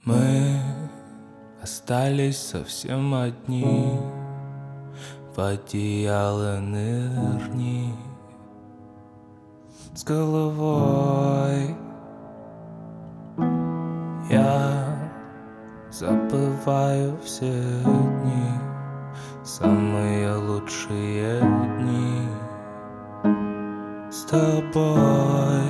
Мы остались совсем одни, в одеяло нырни с головой. Я забываю все дни, самые лучшие дни с тобой.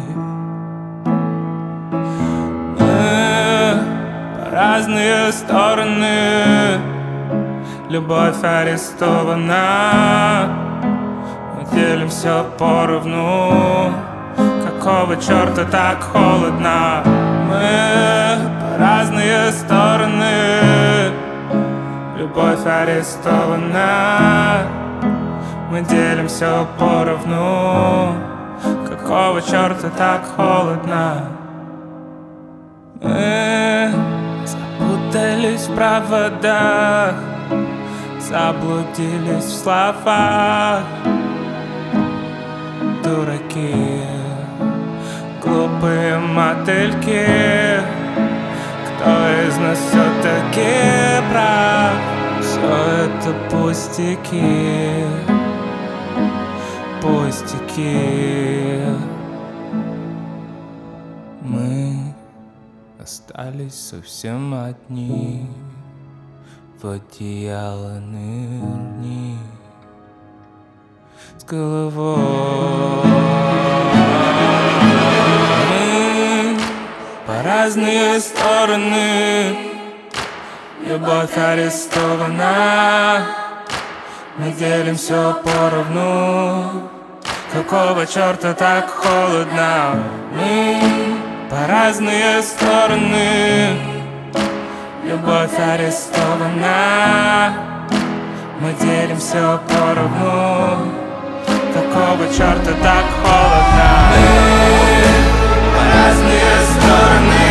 Разные стороны, любовь арестована. Мы делим все поровну. Какого черта так холодно? Мы по разные стороны, любовь арестована. Мы делим все поровну. Какого черта так холодно? Мы запутались в проводах, заблудились в словах. Дураки, глупые мотыльки. Кто из нас все-таки прав? Все это пустяки, пустяки. Мы остались совсем одни, в одеяло нырни с головой. Мы по разные стороны, любовь арестована. Мы делим все поровну. Какого черта так холодно? Мы по разные стороны, любовь арестована. Мы делим все поровну. Какого черта так холодно? Мы по разные стороны,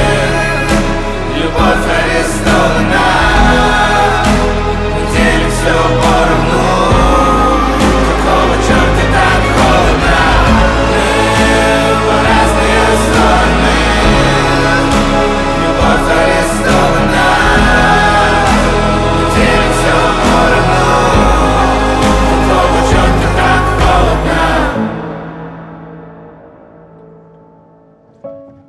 любовь арестована. Мы делим все поровну. Какого черта так холодно? Мы по разные стороны, любовь арестована. Мы делим все поровну. Какого черта так холодно?